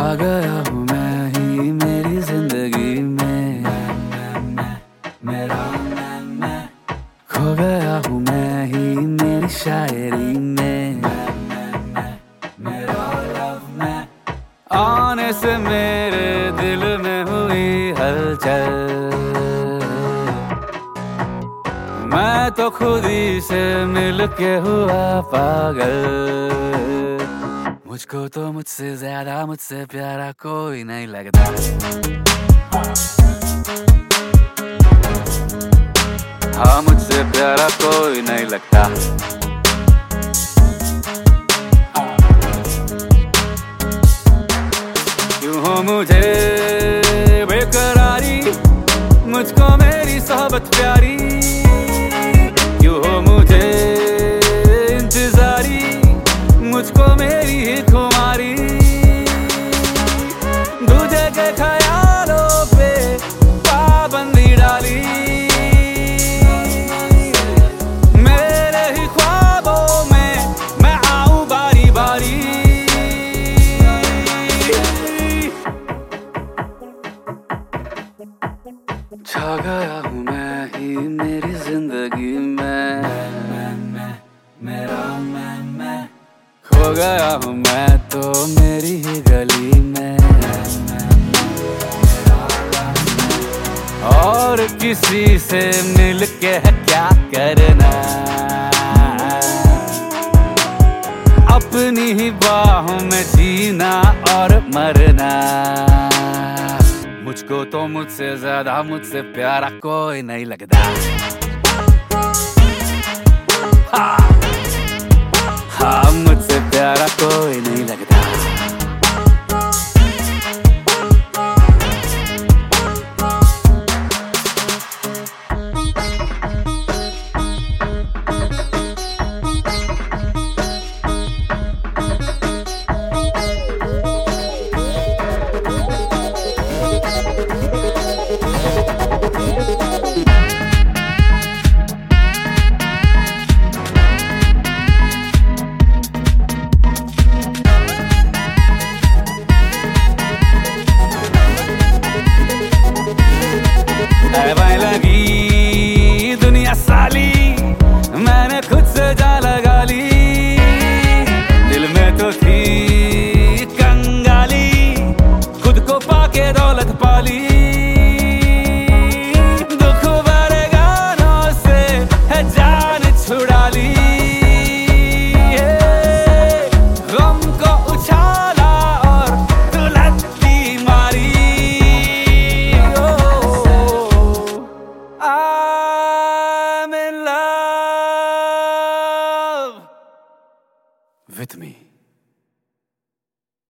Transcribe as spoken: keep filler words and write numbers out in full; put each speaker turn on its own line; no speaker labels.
आ गया हूँ मैं ही मेरी जिंदगी में, मेरा मैं मैं खो गया हूँ मैं ही मेरी शायरी में, मेरा लव मैं आने से मेरे दिल में हुई हलचल। मैं तो खुद ही से मिल के हुआ पागल। मुझको तो मुझसे ज्यादा मुझसे प्यारा कोई नहीं लगता। हाँ मुझसे प्यारा कोई नहीं लगता। क्यों हो मुझे बेकरारी, मुझको मेरी सोहबत प्यारी। क्यों हो मुझे इंतजारी, मुझको मेरी ही खुमारी। दूजे के ख्यालों पे पाबंदी डाली, मेरे ही ख्वाबों में मैं आऊं बारी बारी। छा गया हूँ मैं ही मेरी जिंदगी में, मैं मैं मेरा मैं मैं खो गया हूँ मैं तो मेरी ही गली में। और किसी से मिल के क्या करना, अपनी ही बाहों में जीना और मरना। मुझको तो मुझसे ज्यादा मुझसे प्यारा कोई नहीं लगता। हाँ, हाँ मुझसे प्यारा कोई नहीं लगता। ऐवाएं लगी दुनिया साली, मैंने खुद से जा लगा ली। दिल में तो थी कंगाली, खुद को पाके दौलत पाली। दुख भरे गानों से है जान छुड़ा ली। गम को उछाला और दुलत्ती मारी। I'm in love with me.